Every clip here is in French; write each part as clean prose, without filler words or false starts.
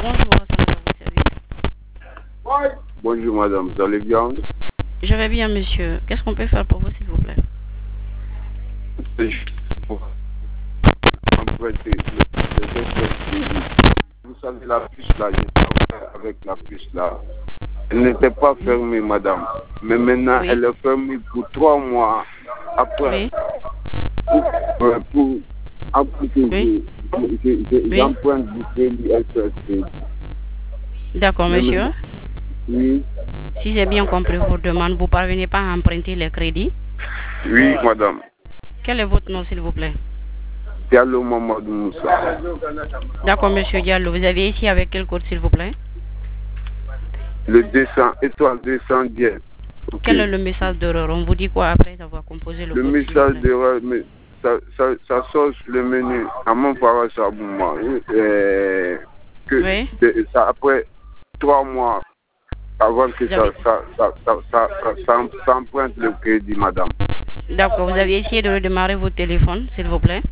Bonjour, Hassan, à votre service. Bonjour madame, vous allez bien? Je vais bien, monsieur. Qu'est-ce qu'on peut faire pour vous, s'il vous plaît? C'est juste pour emprunter vous savez la puce là, j'ai travaillé avec la puce là. Elle n'était pas fermée madame, mais maintenant Oui. elle est fermée pour 3 mois. Après, pour emprunter, j'emprunte du crédit SSC. D'accord, monsieur. Oui. Si j'ai bien compris vos demandes, vous ne parvenez pas à emprunter les crédits. Oui madame. Quel est votre nom, s'il vous plaît? Diallo Mamadou Moussa. D'accord, monsieur Diallo. Vous avez ici avec quel code, s'il vous plaît? Le 200, étoile 210. Okay. Quel est le message d'erreur? On vous dit quoi après avoir composé le code? Le message d'erreur, ça sort sur le menu. À mon parent, ça moi. Oui. Ça, après 3 mois, avant que ça emprunte le crédit, madame. D'accord, vous avez essayé de redémarrer votre téléphone, s'il vous plaît?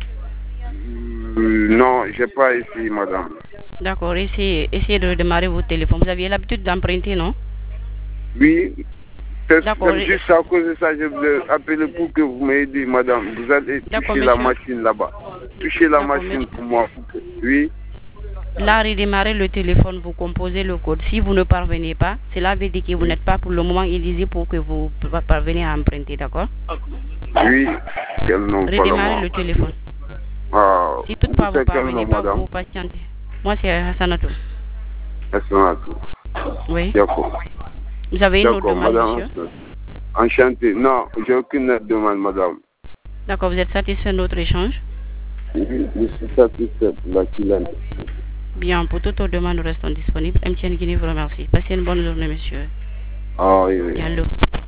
Non, je n'ai pas essayé, madame. D'accord, essayez de redémarrer votre téléphone. Vous aviez l'habitude d'emprunter, non? Oui. C'est d'accord. Juste à cause de ça, je voulais appeler pour que vous m'aidiez, madame. Vous allez toucher la machine là-bas. Touchez la machine pour moi. Oui. Là, redémarrer le téléphone, vous composez le code. Si vous ne parvenez pas, cela veut dire que vous n'êtes pas pour le moment éligible pour que vous parveniez à emprunter, d'accord? Oui. Redémarrer le téléphone. Ah, si toutefois vous ne parvenez pas, vous patientez. Moi, c'est Hassanatou. Hassanatou. Oui. D'accord. Vous avez une autre demande, monsieur? Enchanté. Non, j'ai aucune autre demande, madame. D'accord, vous êtes satisfait de notre échange? Oui, je suis satisfait de la cliente. Bien, pour toute autre demande, nous restons disponibles. MTN Guinée vous remercie. Passez une bonne journée, monsieur. Ah oui, oui. Diallo.